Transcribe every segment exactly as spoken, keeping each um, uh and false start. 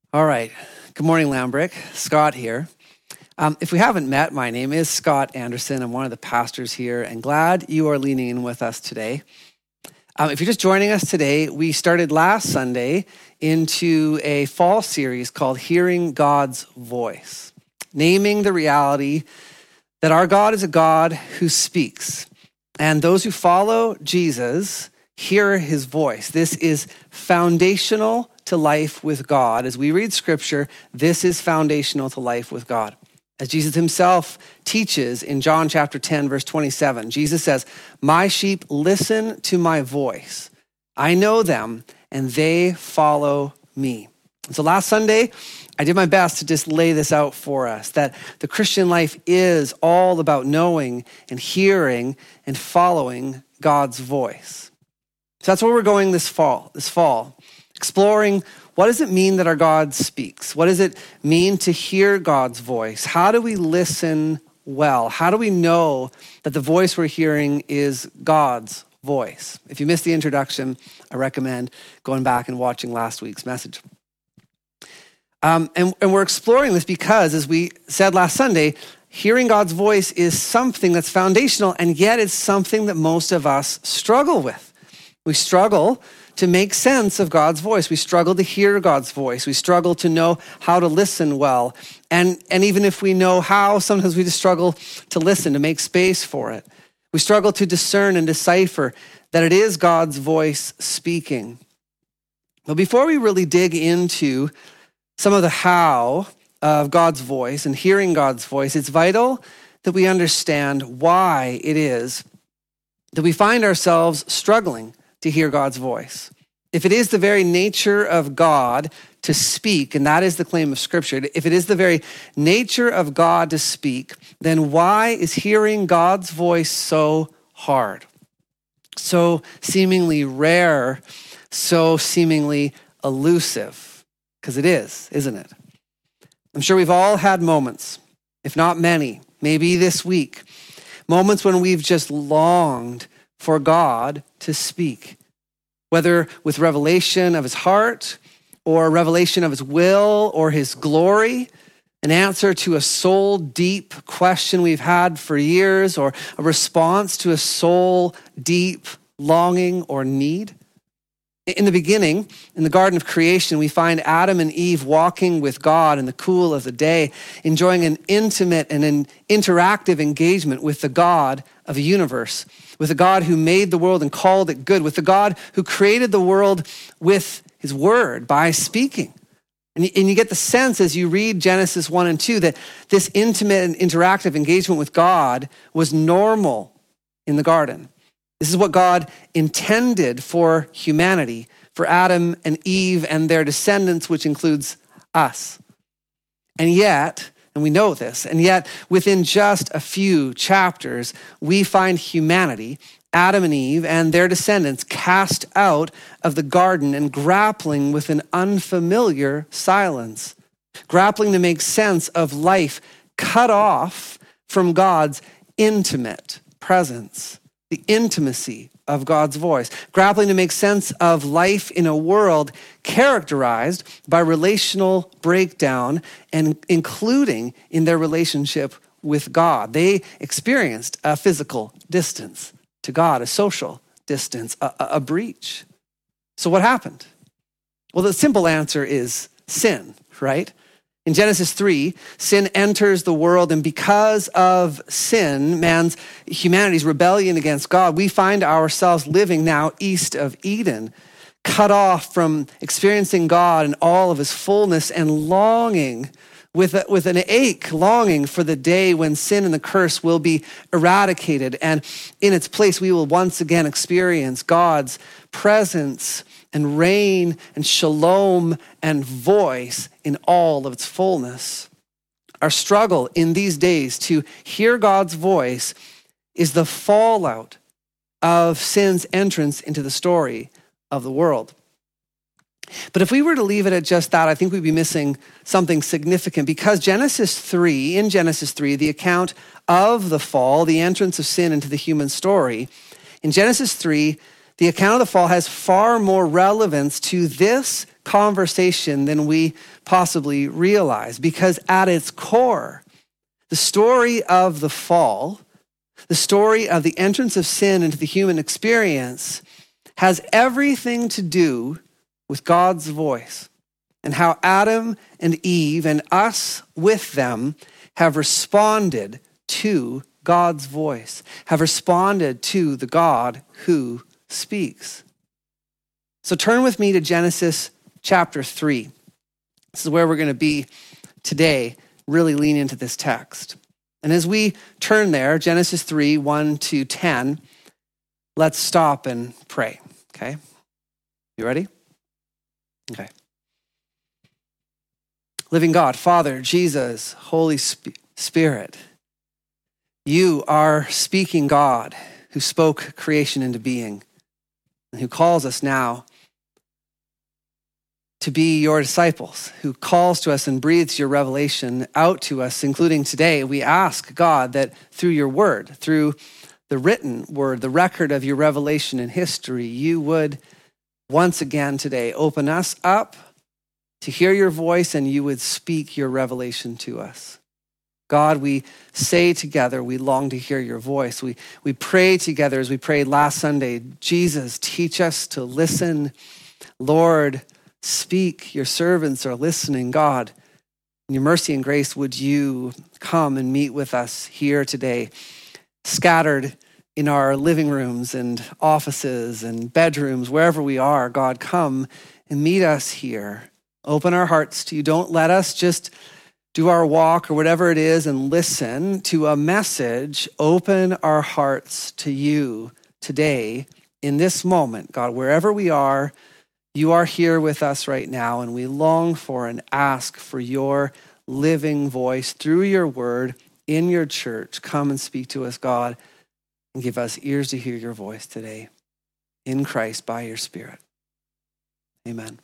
All right. Good morning, Lambrick. Scott here. Um, if we haven't met, my name is Scott Anderson. I'm one of the pastors here and glad you are leaning in with us today. Um, if you're just joining us today, we started last Sunday into a fall series called Hearing God's Voice, naming the reality that our God is a God who speaks, and those who follow Jesus hear his voice. This is foundational to life with God. As we read scripture, this is foundational to life with God. As Jesus himself teaches in John chapter ten, verse twenty-seven, Jesus says, "My sheep listen to my voice. I know them and they follow me." And so last Sunday, I did my best to just lay this out for us, that the Christian life is all about knowing and hearing and following God's voice. So that's where we're going this fall, this fall, exploring what does it mean that our God speaks? What does it mean to hear God's voice? How do we listen well? How do we know that the voice we're hearing is God's voice? If you missed the introduction, I recommend going back and watching last week's message. Um, and, and we're exploring this because, as we said last Sunday, hearing God's voice is something that's foundational, and yet it's something that most of us struggle with. We struggle to make sense of God's voice. We struggle to hear God's voice. We struggle to know how to listen well. And, and even if we know how, sometimes we just struggle to listen, to make space for it. We struggle to discern and decipher that it is God's voice speaking. But before we really dig into some of the how of God's voice and hearing God's voice, it's vital that we understand why it is that we find ourselves struggling to hear God's voice. If it is the very nature of God to speak, and that is the claim of Scripture, if it is the very nature of God to speak, then why is hearing God's voice so hard, so seemingly rare, so seemingly elusive? Because it is, isn't it? I'm sure we've all had moments, if not many, maybe this week, moments when we've just longed for God to speak, whether with revelation of his heart or revelation of his will or his glory, an answer to a soul deep question we've had for years, or a response to a soul deep longing or need. In the beginning, in the Garden of Creation, we find Adam and Eve walking with God in the cool of the day, enjoying an intimate and an interactive engagement with the God of the universe, with the God who made the world and called it good, with the God who created the world with his word by speaking. And you, and you get the sense as you read Genesis one and two that this intimate and interactive engagement with God was normal in the garden. This is what God intended for humanity, for Adam and Eve and their descendants, which includes us. And yet, and we know this, and yet within just a few chapters, we find humanity, Adam and Eve and their descendants, cast out of the garden and grappling with an unfamiliar silence, grappling to make sense of life cut off from God's intimate presence. The intimacy of God's voice, grappling to make sense of life in a world characterized by relational breakdown, and including in their relationship with God. They experienced a physical distance to God, a social distance, a, a breach. So what happened? Well, the simple answer is sin, right? In Genesis three, sin enters the world, and because of sin, man's, humanity's rebellion against God, we find ourselves living now east of Eden, cut off from experiencing God in all of his fullness and longing with, a, with an ache, longing for the day when sin and the curse will be eradicated, and in its place we will once again experience God's presence and reign and shalom and voice in all of its fullness. Our struggle in these days to hear God's voice is the fallout of sin's entrance into the story of the world. But if we were to leave it at just that, I think we'd be missing something significant, because Genesis three, in Genesis three, the account of the fall, the entrance of sin into the human story, in Genesis three, the account of the fall has far more relevance to this conversation than we possibly realize, because at its core, the story of the fall, the story of the entrance of sin into the human experience, has everything to do with God's voice and how Adam and Eve and us with them have responded to God's voice, have responded to the God who speaks. So turn with me to Genesis chapter three. This is where we're going to be today, really lean into this text. And as we turn there, Genesis three, one to ten, let's stop and pray, okay? You ready? Okay. Living God, Father, Jesus, Holy Spirit, you are speaking God who spoke creation into being and who calls us now to be your disciples, who calls to us and breathes your revelation out to us, including today. We ask, God, that through your word, through the written word, the record of your revelation in history, you would once again today open us up to hear your voice and you would speak your revelation to us. God, we say together, we long to hear your voice. We, we pray together as we prayed last Sunday, Jesus, teach us to listen. Lord, speak. Your servants are listening. God, in your mercy and grace, would you come and meet with us here today, scattered in our living rooms and offices and bedrooms, wherever we are. God, come and meet us here. Open our hearts to you. Don't let us just do our walk or whatever it is and listen to a message. Open our hearts to you today in this moment. God, wherever we are, you are here with us right now, and we long for and ask for your living voice through your word in your church. Come and speak to us, God, and give us ears to hear your voice today in Christ by your Spirit. Amen.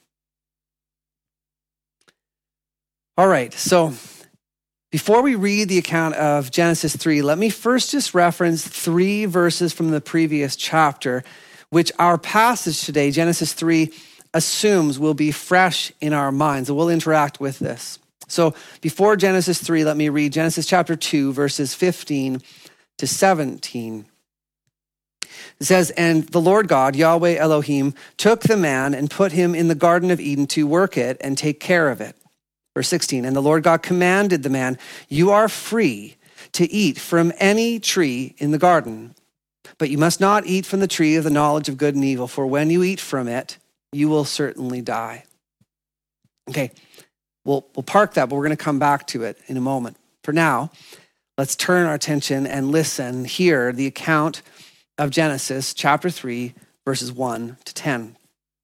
All right, so before we read the account of Genesis three, let me first just reference three verses from the previous chapter, which our passage today, Genesis three, assumes will be fresh in our minds, and we'll interact with this. So before Genesis three, let me read Genesis chapter two, verses fifteen to seventeen. It says, and the Lord God, Yahweh Elohim, took the man and put him in the Garden of Eden to work it and take care of it. Verse sixteen, and the Lord God commanded the man, you are free to eat from any tree in the garden, but you must not eat from the tree of the knowledge of good and evil, for when you eat from it, you will certainly die. Okay, we'll, we'll park that, but we're going to come back to it in a moment. For now, let's turn our attention and listen, hear the account of Genesis chapter three, verses one to ten.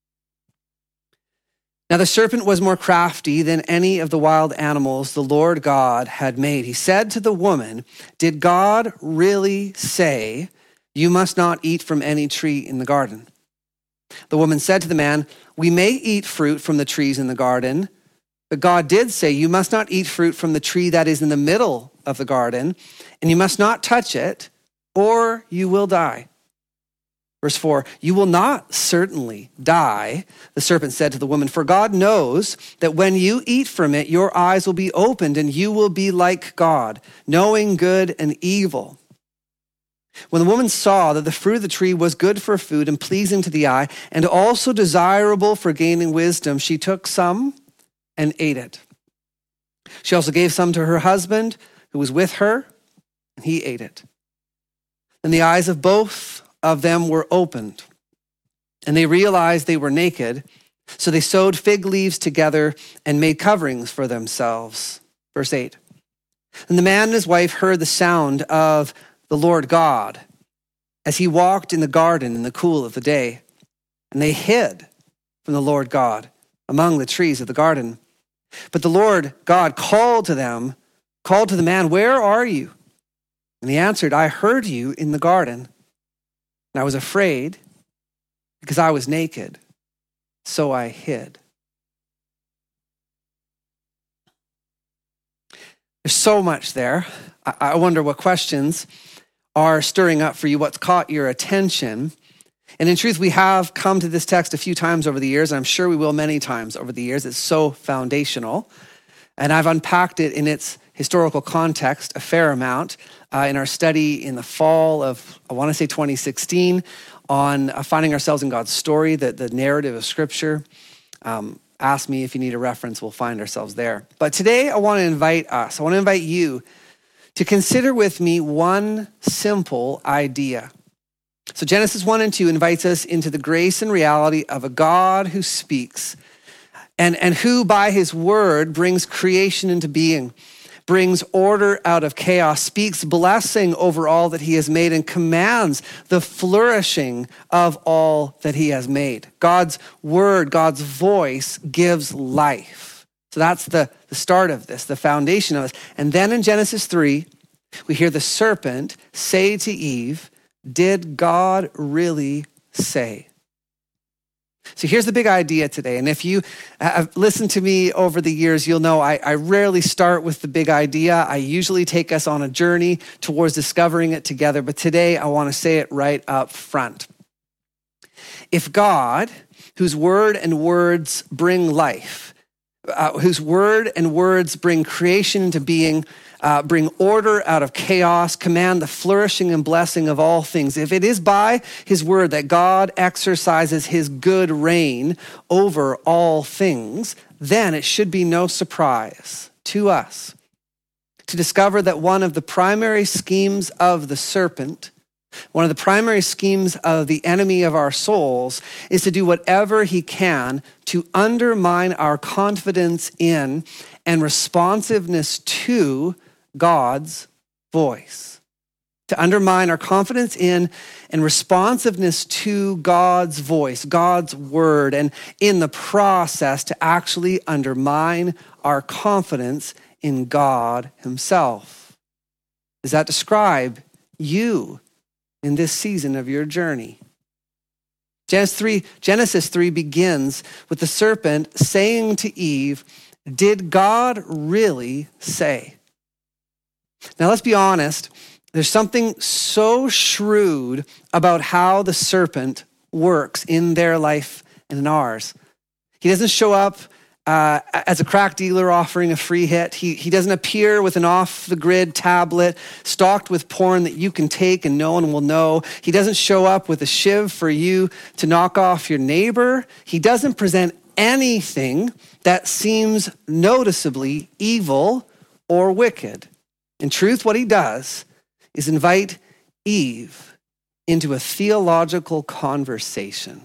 Now the serpent was more crafty than any of the wild animals the Lord God had made. He said to the woman, did God really say, you must not eat from any tree in the garden? The woman said to the man, we may eat fruit from the trees in the garden, but God did say, you must not eat fruit from the tree that is in the middle of the garden, and you must not touch it, or you will die. Verse four, you will not certainly die, the serpent said to the woman, for God knows that when you eat from it, your eyes will be opened and you will be like God, knowing good and evil. When the woman saw that the fruit of the tree was good for food and pleasing to the eye, and also desirable for gaining wisdom, she took some and ate it. She also gave some to her husband who was with her, and he ate it. Then the eyes of both of them were opened, and they realized they were naked, so they sewed fig leaves together and made coverings for themselves. Verse eight, and the man and his wife heard the sound of the Lord God as he walked in the garden in the cool of the day, and they hid from the Lord God among the trees of the garden. But the Lord God called to them, called to the man, where are you? And he answered, I heard you in the garden, and I was afraid because I was naked, so I hid. There's so much there. I wonder what questions are stirring up for you, what's caught your attention. And in truth, we have come to this text a few times over the years, and I'm sure we will many times over the years. It's so foundational. And I've unpacked it in its historical context a fair amount uh, in our study in the fall of, I want to say twenty sixteen, on uh, finding ourselves in God's story, the, the narrative of Scripture. Um, ask me if you need a reference, we'll find ourselves there. But today I want to invite us, I want to invite you to consider with me one simple idea. So Genesis one and two invites us into the grace and reality of a God who speaks and, and who by his word brings creation into being, brings order out of chaos, speaks blessing over all that he has made, and commands the flourishing of all that he has made. God's word, God's voice gives life. So that's the, the start of this, the foundation of this. And then in Genesis three, we hear the serpent say to Eve, "Did God really say?" So here's the big idea today. And if you have listened to me over the years, you'll know I, I rarely start with the big idea. I usually take us on a journey towards discovering it together. But today I want to say it right up front. If God, whose word and words bring life, uh, whose word and words bring creation into being, Uh, bring order out of chaos, command the flourishing and blessing of all things. If it is by his word that God exercises his good reign over all things, then it should be no surprise to us to discover that one of the primary schemes of the serpent, one of the primary schemes of the enemy of our souls, is to do whatever he can to undermine our confidence in and responsiveness to God's voice, to undermine our confidence in and responsiveness to God's voice, God's word, and in the process to actually undermine our confidence in God himself. Does that describe you in this season of your journey? Genesis three, Genesis three begins with the serpent saying to Eve, "Did God really say?" Now, let's be honest. There's something so shrewd about how the serpent works in their life and in ours. He doesn't show up uh, as a crack dealer offering a free hit. He, he doesn't appear with an off-the-grid tablet stocked with porn that you can take and no one will know. He doesn't show up with a shiv for you to knock off your neighbor. He doesn't present anything that seems noticeably evil or wicked. In truth, what he does is invite Eve into a theological conversation.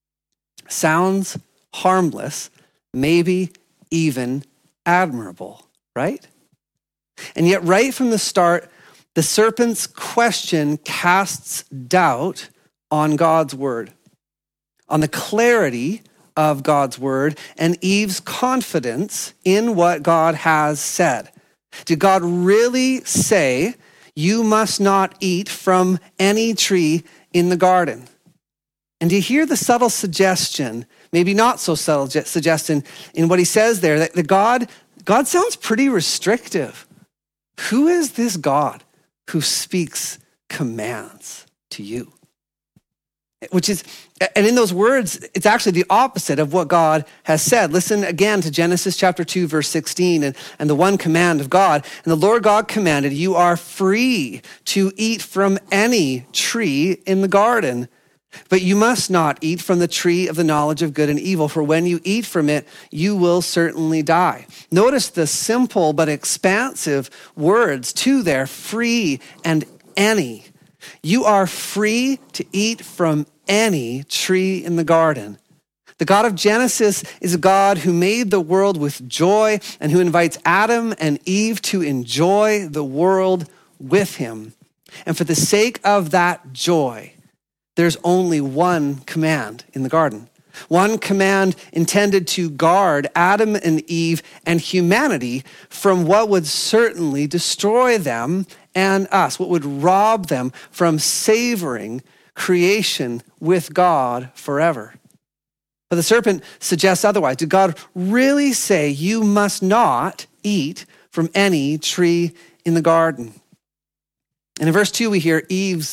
Sounds harmless, maybe even admirable, right? And yet right from the start, the serpent's question casts doubt on God's word, on the clarity of God's word, and Eve's confidence in what God has said. Did God really say, "You must not eat from any tree in the garden"? And do you hear the subtle suggestion, maybe not so subtle suggestion in what he says there, that the God, God sounds pretty restrictive. Who is this God who speaks commands to you? Which is, and in those words, it's actually the opposite of what God has said. Listen again to Genesis chapter two, verse sixteen, and, and the one command of God. "And the Lord God commanded, you are free to eat from any tree in the garden, but you must not eat from the tree of the knowledge of good and evil, for when you eat from it, you will certainly die." Notice the simple but expansive words too there, free and any. You are free to eat from any tree in the garden. The God of Genesis is a God who made the world with joy and who invites Adam and Eve to enjoy the world with him. And for the sake of that joy, there's only one command in the garden. One command intended to guard Adam and Eve and humanity from what would certainly destroy them and us, what would rob them from savoring creation with God forever. But the serpent suggests otherwise. Did God really say you must not eat from any tree in the garden? And in verse two, we hear Eve's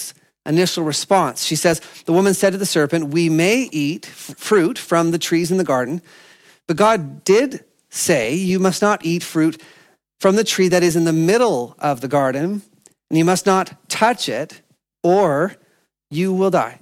initial response. She says, the woman said to the serpent, we may eat f- fruit from the trees in the garden, but God did say you must not eat fruit from the tree that is in the middle of the garden, and you must not touch it, or you will die.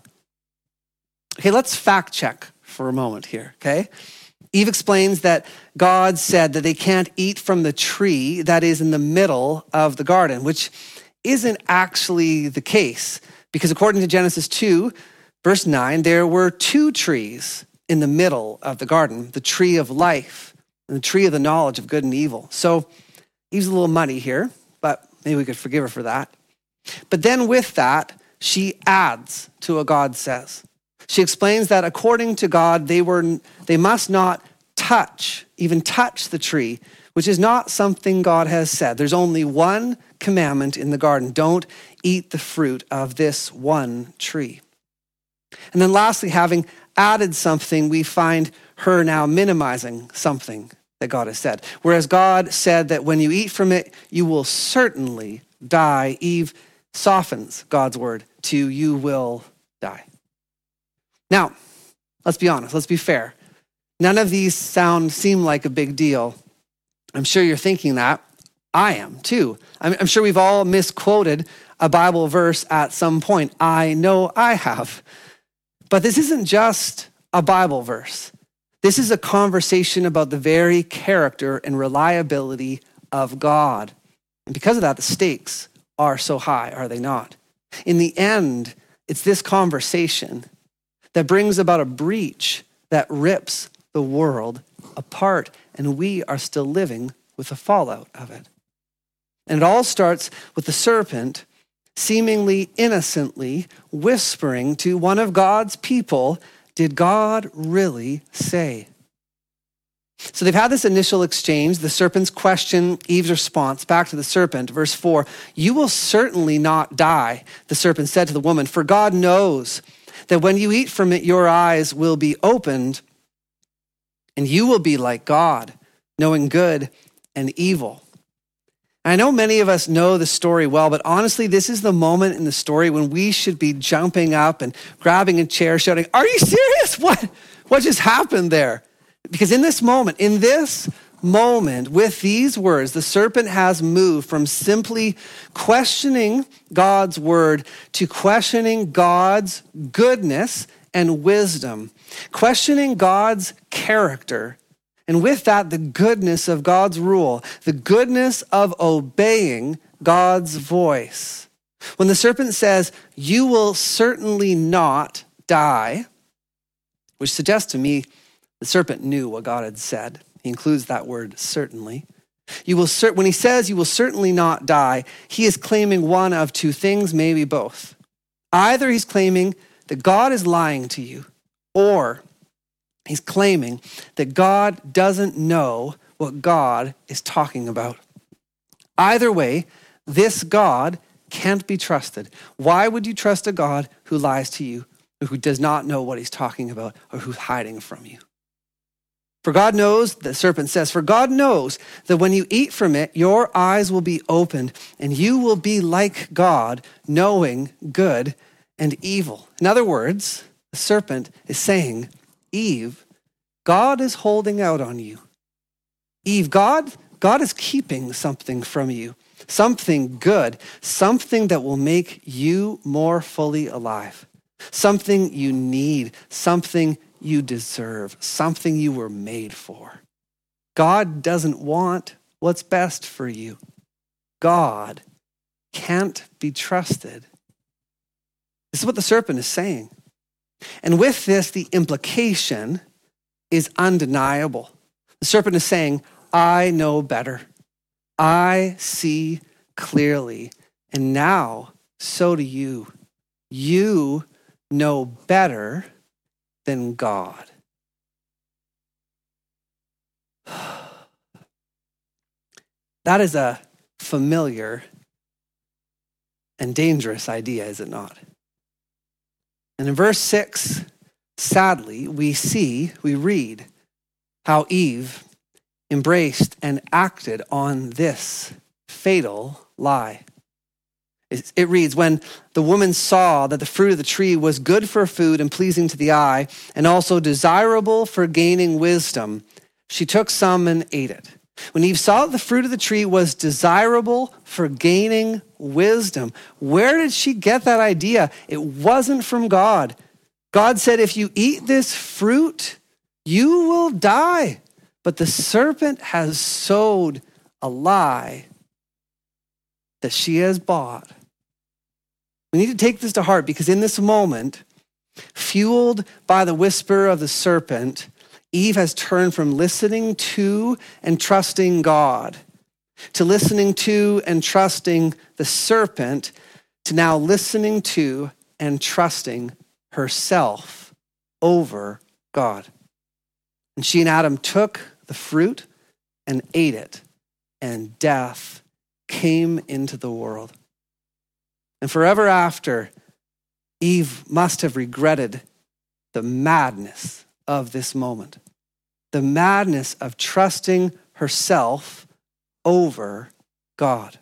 Okay, let's fact check for a moment here, okay? Eve explains that God said that they can't eat from the tree that is in the middle of the garden, which isn't actually the case, because according to Genesis two, verse nine, there were two trees in the middle of the garden, the tree of life and the tree of the knowledge of good and evil. So Eve's a little muddy here, but maybe we could forgive her for that. But then with that, she adds to what God says. She explains that according to God, they were they must not touch, even touch the tree, which is not something God has said. There's only one commandment in the garden. Don't eat the fruit of this one tree. And then lastly, having added something, we find her now minimizing something that God has said. Whereas God said that when you eat from it, you will certainly die, Eve softens God's word to you will die. Now, let's be honest, let's be fair. None of these sound seem like a big deal. I'm sure you're thinking that. I am too. I'm, I'm sure we've all misquoted a Bible verse at some point. I know I have. But this isn't just a Bible verse. This is a conversation about the very character and reliability of God. And because of that, the stakes are so high, are they not? In the end, it's this conversation that brings about a breach that rips the world apart, and we are still living with the fallout of it. And it all starts with the serpent seemingly innocently whispering to one of God's people, did God really say? So they've had this initial exchange, the serpent's question, Eve's response back to the serpent. Verse four, you will certainly not die, the serpent said to the woman, for God knows that when you eat from it, your eyes will be opened and you will be like God, knowing good and evil. I know many of us know the story well, but honestly, this is the moment in the story when we should be jumping up and grabbing a chair, shouting, are you serious? What, what just happened there? Because in this moment, in this moment, with these words, the serpent has moved from simply questioning God's word to questioning God's goodness and wisdom, questioning God's character. And with that, the goodness of God's rule, the goodness of obeying God's voice. When the serpent says, you will certainly not die, which suggests to me the serpent knew what God had said. He includes that word certainly. You will cer- when he says you will certainly not die, he is claiming one of two things, maybe both. Either he's claiming that God is lying to you, or he's claiming that God doesn't know what God is talking about. Either way, this God can't be trusted. Why would you trust a God who lies to you, or who does not know what he's talking about, or who's hiding from you? For God knows, the serpent says, for God knows that when you eat from it, your eyes will be opened, and you will be like God, knowing good and evil. In other words, the serpent is saying, Eve, God is holding out on you. Eve, God, God is keeping something from you, something good, something that will make you more fully alive, something you need, something you deserve, something you were made for. God doesn't want what's best for you. God can't be trusted. This is what the serpent is saying. And with this, the implication is undeniable. The serpent is saying, I know better. I see clearly. And now, so do you. You know better than God. That is a familiar and dangerous idea, is it not? And in verse six, sadly, we see, we read how Eve embraced and acted on this fatal lie. It it reads, when the woman saw that the fruit of the tree was good for food and pleasing to the eye, and also desirable for gaining wisdom, she took some and ate it. When Eve saw that the fruit of the tree was desirable for gaining wisdom, where did she get that idea? It wasn't from God. God said, if you eat this fruit, you will die. But the serpent has sowed a lie that she has bought. We need to take this to heart, because in this moment, fueled by the whisper of the serpent, Eve has turned from listening to and trusting God to listening to and trusting the serpent to now listening to and trusting herself over God. And she and Adam took the fruit and ate it, and death came into the world. And forever after, Eve must have regretted the madness of this moment, the madness of trusting herself over God.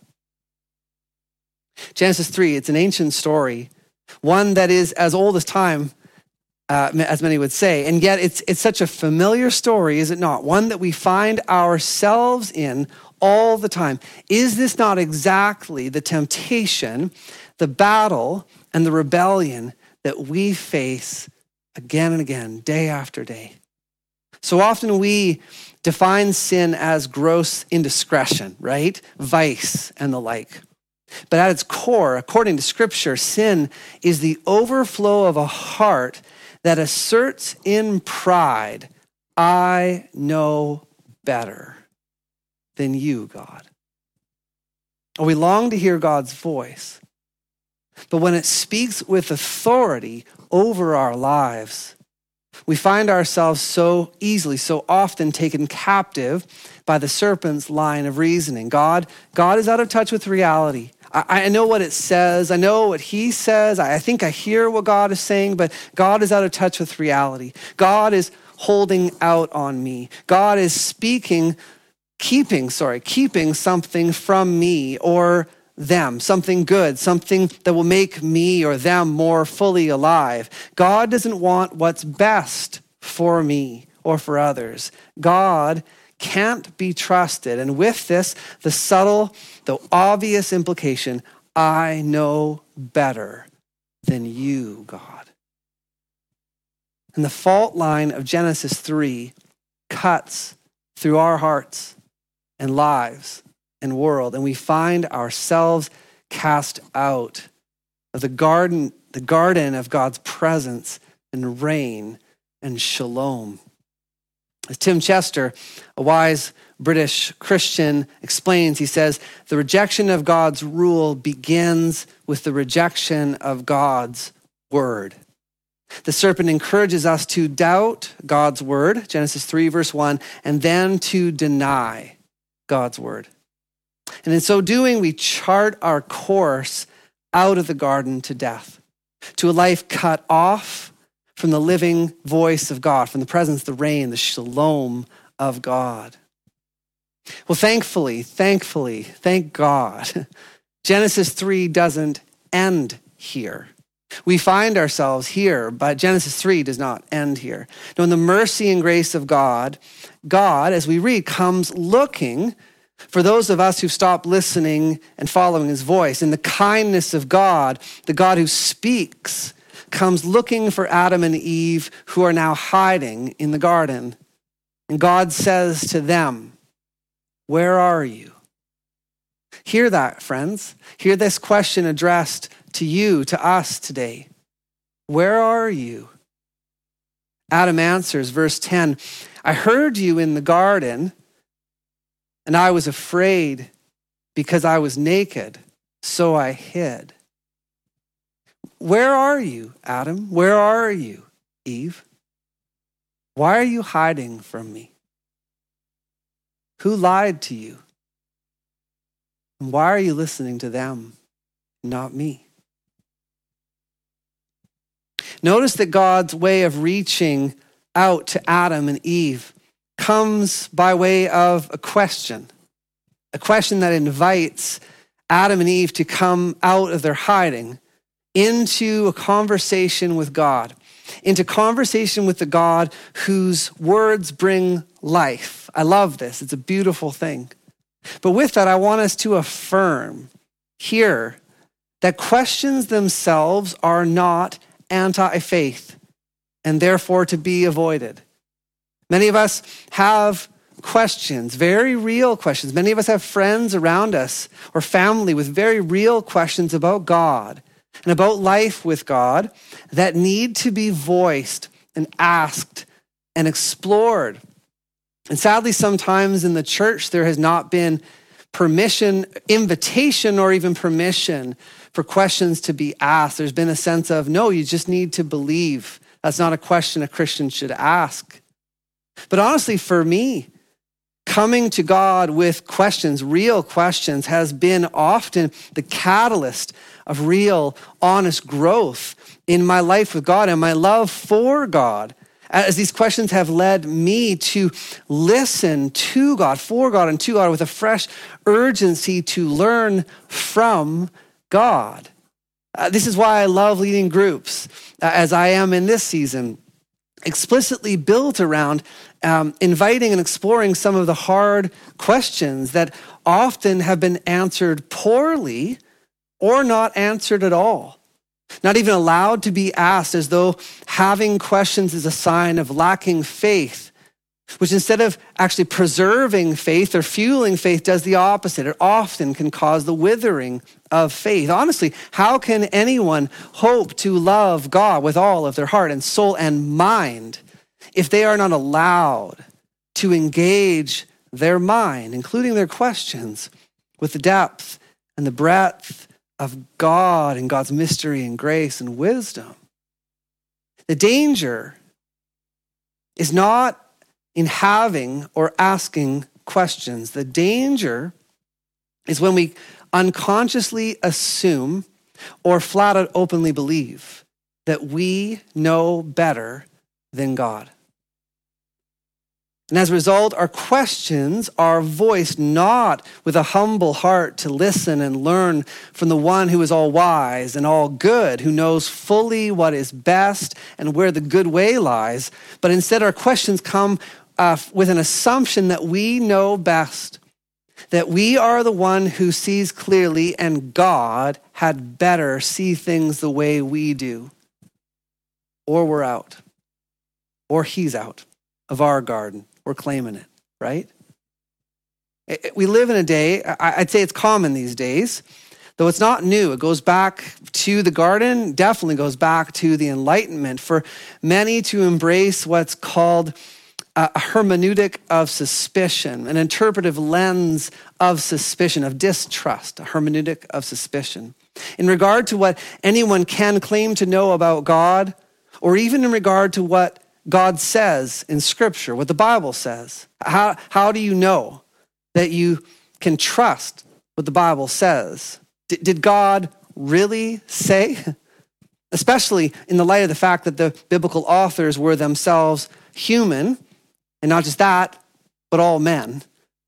Genesis three, it's an ancient story, one that is as old as time, uh, as many would say, and yet it's it's such a familiar story, is it not? One that we find ourselves in all the time. Is this not exactly the temptation, the battle, and the rebellion that we face again and again, day after day? So often we define sin as gross indiscretion, right? Vice and the like. But at its core, according to Scripture, sin is the overflow of a heart that asserts in pride, I know better than you, God. We long to hear God's voice, but when it speaks with authority over our lives, we find ourselves so easily, so often taken captive by the serpent's line of reasoning. God, God is out of touch with reality. I, I know what it says. I know what he says. I, I think I hear what God is saying, but God is out of touch with reality. God is holding out on me. God is speaking, keeping, sorry, keeping something from me or them, something good, something that will make me or them more fully alive. God doesn't want what's best for me or for others. God can't be trusted. And with this, the subtle, the obvious implication, I know better than you, God. And the fault line of Genesis three cuts through our hearts and lives and world, and we find ourselves cast out of the garden, the garden of God's presence and reign and shalom. As Tim Chester, a wise British Christian, explains, he says, the rejection of God's rule begins with the rejection of God's word. The serpent encourages us to doubt God's word, Genesis three, verse one, and then to deny God's word. And in so doing, we chart our course out of the garden to death, to a life cut off from the living voice of God, from the presence, the reign, the shalom of God. Well, thankfully, thankfully, thank God, Genesis three doesn't end here. We find ourselves here, but Genesis three does not end here. No, in the mercy and grace of God, God, as we read, comes looking for those of us who've stopped listening and following his voice. In the kindness of God, the God who speaks comes looking for Adam and Eve who are now hiding in the garden. And God says to them, where are you? Hear that, friends. Hear this question addressed to you, to us today. Where are you? Adam answers, verse ten, I heard you in the garden, and I was afraid because I was naked, so I hid. Where are you, Adam? Where are you, Eve? Why are you hiding from me? Who lied to you? And why are you listening to them, not me? Notice that God's way of reaching out to Adam and Eve comes by way of a question, a question that invites Adam and Eve to come out of their hiding into a conversation with God, into conversation with the God whose words bring life. I love this. It's a beautiful thing. But with that, I want us to affirm here that questions themselves are not anti-faith and therefore to be avoided. Many of us have questions, very real questions. Many of us have friends around us or family with very real questions about God and about life with God that need to be voiced and asked and explored. And sadly, sometimes in the church, there has not been permission, invitation, or even permission for questions to be asked. There's been a sense of, no, you just need to believe. That's not a question a Christian should ask. But honestly, for me, coming to God with questions, real questions, has been often the catalyst of real, honest growth in my life with God and my love for God. As these questions have led me to listen to God, for God, and to God with a fresh urgency to learn from God. Uh, this is why I love leading groups, uh, as I am in this season, explicitly built around um, inviting and exploring some of the hard questions that often have been answered poorly or not answered at all. Not even allowed to be asked, as though having questions is a sign of lacking faith, which instead of actually preserving faith or fueling faith does the opposite. It often can cause the withering of faith. Honestly, how can anyone hope to love God with all of their heart and soul and mind if they are not allowed to engage their mind, including their questions, with the depth and the breadth of God and God's mystery and grace and wisdom? The danger is not in having or asking questions. The danger is when we unconsciously assume or flat out openly believe that we know better than God. And as a result, our questions are voiced not with a humble heart to listen and learn from the one who is all wise and all good, who knows fully what is best and where the good way lies, but instead our questions come uh, with an assumption that we know best, that we are the one who sees clearly and God had better see things the way we do. Or we're out, or he's out of our garden. We're claiming it, right? We live in a day, I'd say it's common these days, though it's not new. It goes back to the garden, definitely goes back to the Enlightenment, for many to embrace what's called a hermeneutic of suspicion, an interpretive lens of suspicion, of distrust, a hermeneutic of suspicion. In regard to what anyone can claim to know about God, or even in regard to what God says in Scripture, what the Bible says. How, how do you know that you can trust what the Bible says? D- did God really say? Especially in the light of the fact that the biblical authors were themselves human, and not just that, but all men.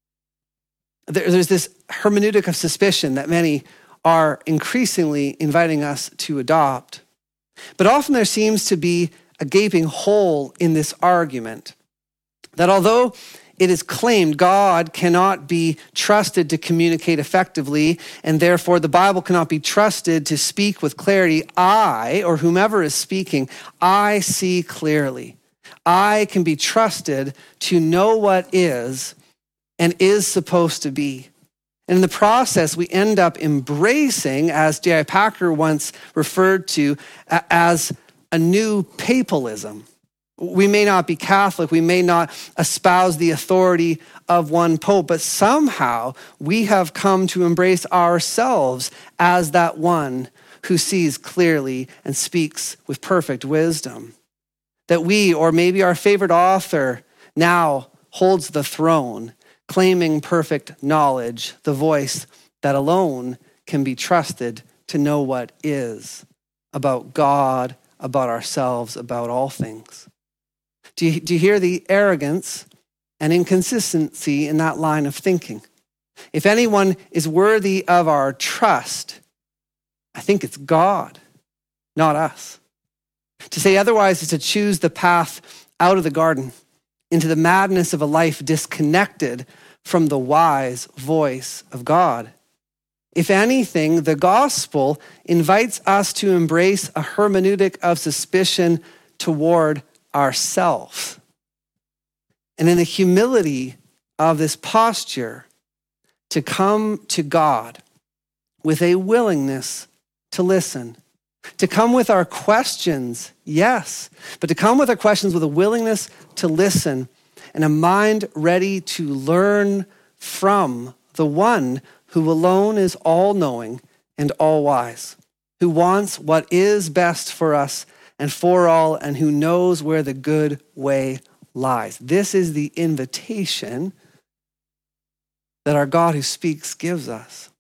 There, there's this hermeneutic of suspicion that many are increasingly inviting us to adopt. But often there seems to be a gaping hole in this argument, that although it is claimed God cannot be trusted to communicate effectively, and therefore the Bible cannot be trusted to speak with clarity, I, or whomever is speaking, I see clearly. I can be trusted to know what is and is supposed to be. And in the process, we end up embracing, as J I Packer once referred to, as a new papalism. We may not be Catholic, we may not espouse the authority of one pope, but somehow we have come to embrace ourselves as that one who sees clearly and speaks with perfect wisdom. That we, or maybe our favorite author, now holds the throne, claiming perfect knowledge, the voice that alone can be trusted to know what is about God, about ourselves, about all things. Do you, do you hear the arrogance and inconsistency in that line of thinking? If anyone is worthy of our trust, I think it's God, not us. To say otherwise is to choose the path out of the garden into the madness of a life disconnected from the wise voice of God. If anything, the gospel invites us to embrace a hermeneutic of suspicion toward ourselves. And in the humility of this posture, to come to God with a willingness to listen, to come with our questions, yes, but to come with our questions with a willingness to listen and a mind ready to learn from the one who alone is all-knowing and all-wise, who wants what is best for us and for all, and who knows where the good way lies. This is the invitation that our God who speaks gives us.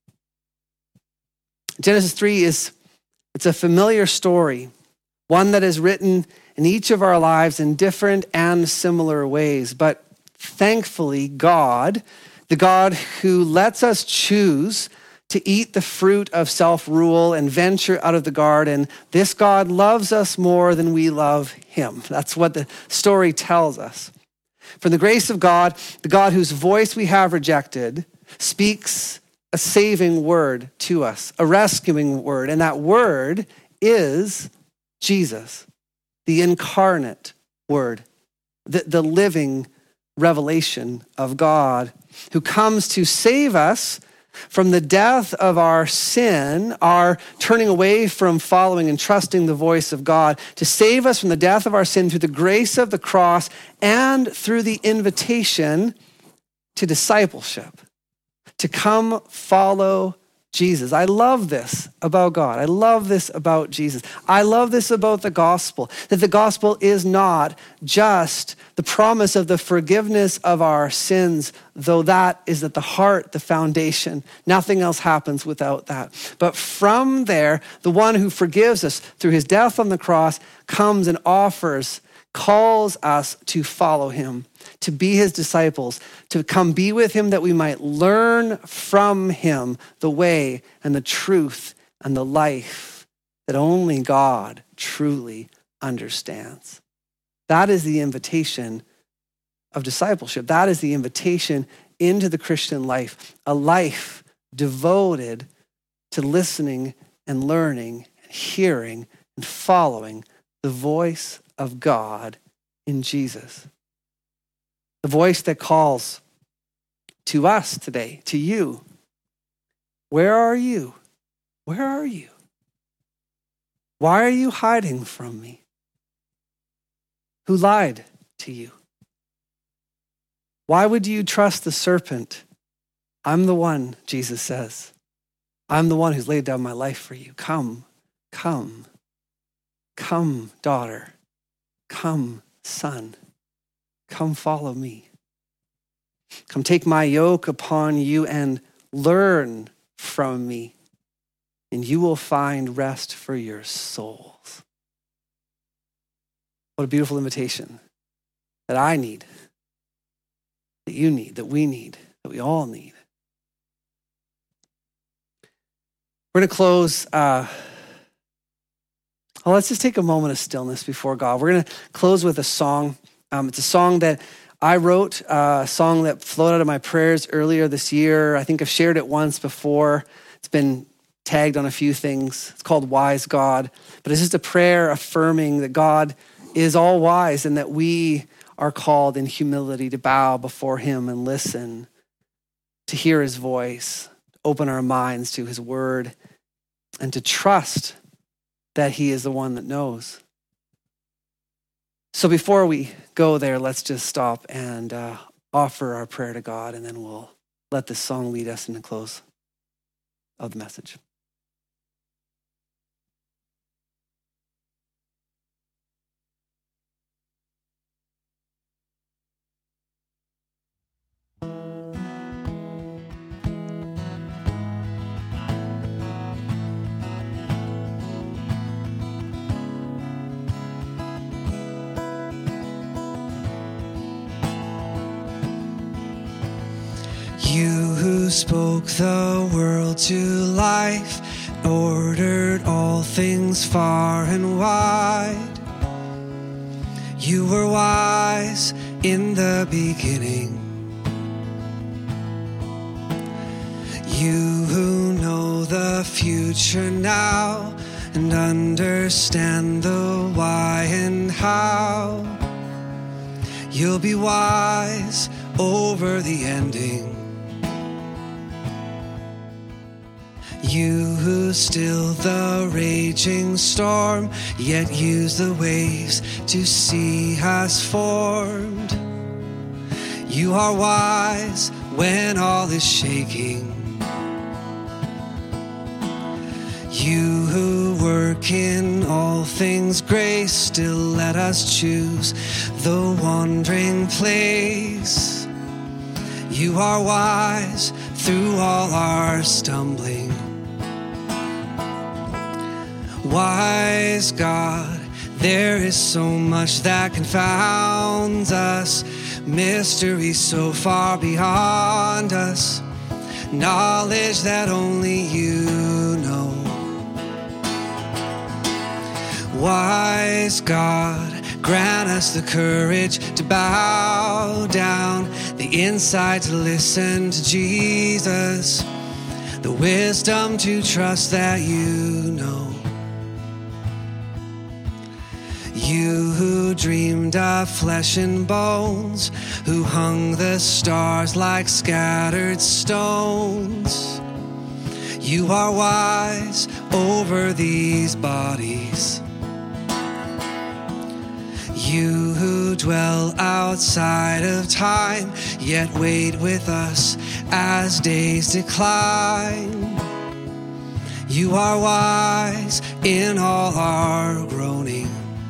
Genesis three is, it's a familiar story, one that is written in each of our lives in different and similar ways. But thankfully, God, the God who lets us choose to eat the fruit of self-rule and venture out of the garden, this God loves us more than we love him. That's what the story tells us. From the grace of God, the God whose voice we have rejected, speaks a saving word to us, a rescuing word. And that word is Jesus, the incarnate word, the, the living revelation of God, who comes to save us from the death of our sin, our turning away from following and trusting the voice of God, to save us from the death of our sin through the grace of the cross and through the invitation to discipleship, to come follow Jesus. I love this about God. I love this about Jesus. I love this about the gospel, that the gospel is not just the promise of the forgiveness of our sins, though that is at the heart, the foundation. Nothing else happens without that. But from there, the one who forgives us through his death on the cross comes and offers, calls us to follow him, to be his disciples, to come be with him that we might learn from him the way and the truth and the life that only God truly understands. That is the invitation of discipleship. That is the invitation into the Christian life, a life devoted to listening and learning and hearing and following the voice of God in Jesus. The voice that calls to us today, to you. Where are you? Where are you? Why are you hiding from me? Who lied to you? Why would you trust the serpent? I'm the one, Jesus says. I'm the one who's laid down my life for you. Come, come, come, daughter. Come, son. Come follow me. Come take my yoke upon you and learn from me, and you will find rest for your souls. What a beautiful invitation that I need, that you need, that we need, that we all need. We're going to close. Uh, oh, let's just take a moment of stillness before God. We're going to close with a song. Um, it's a song that I wrote, uh, a song that flowed out of my prayers earlier this year. I think I've shared it once before. It's been tagged on a few things. It's called Wise God. But it's just a prayer affirming that God is all wise and that we are called in humility to bow before him and listen, to hear his voice, open our minds to his word, and to trust that he is the one that knows. So before we go there, let's just stop and uh, offer our prayer to God, and then we'll let this song lead us in the close of the message. You who who spoke the world to life, ordered all things far and wide. You were wise in the beginning. You who know the future now and understand the why and how. You'll be wise over the ending. You who still the raging storm, yet use the waves to see us formed. You are wise when all is shaking. You who work in all things grace, still let us choose the wandering place. You are wise through all our stumbling. Wise God, there is so much that confounds us, mystery so far beyond us, knowledge that only you know. Wise God, grant us the courage to bow down, the insight to listen to Jesus, the wisdom to trust that you know. You who dreamed of flesh and bones, who hung the stars like scattered stones. You are wise over these bodies. You who dwell outside of time, yet wait with us as days decline. You are wise in all our groaning.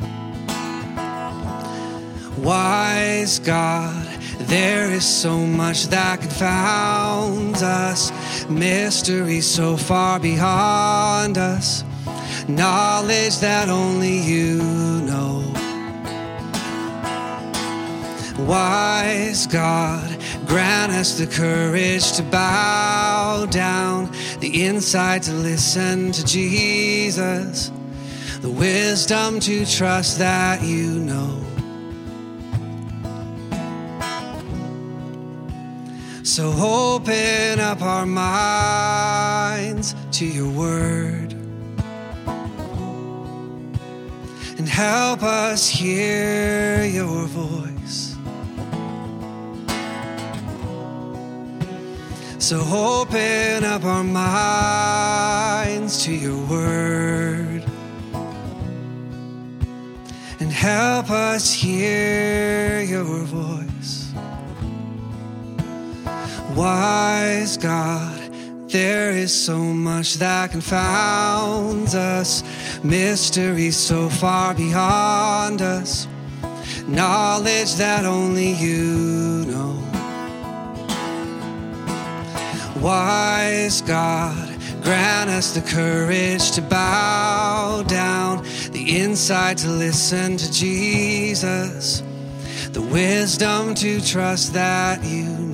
Wise God, there is so much that confounds us, mystery so far beyond us, knowledge that only you know. Wise God, grant us the courage to bow down, the insight to listen to Jesus, the wisdom to trust that you know. So open up our minds to your word and help us hear your voice. So open up our minds to your word and help us hear your voice. Wise God, there is so much that confounds us, mystery so far beyond us, knowledge that only you know. Wise God, grant us the courage to bow down, the insight to listen to Jesus, the wisdom to trust that you know.